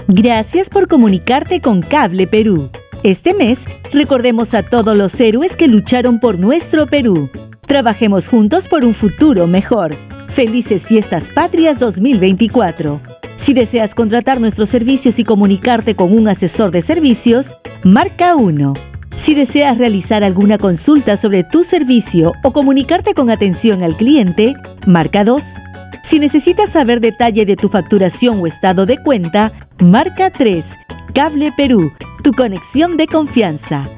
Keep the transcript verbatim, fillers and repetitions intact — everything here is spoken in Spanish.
Gracias por comunicarte con Cable Perú. Este mes, recordemos a todos los héroes que lucharon por nuestro Perú. Trabajemos juntos por un futuro mejor. Felices Fiestas Patrias dos mil veinticuatro. Si deseas contratar nuestros servicios y comunicarte con un asesor de servicios, marca uno. Si deseas realizar alguna consulta sobre tu servicio o comunicarte con atención al cliente, marca dos. Si necesitas saber detalle de tu facturación o estado de cuenta, marca tres. Cable Perú, tu conexión de confianza.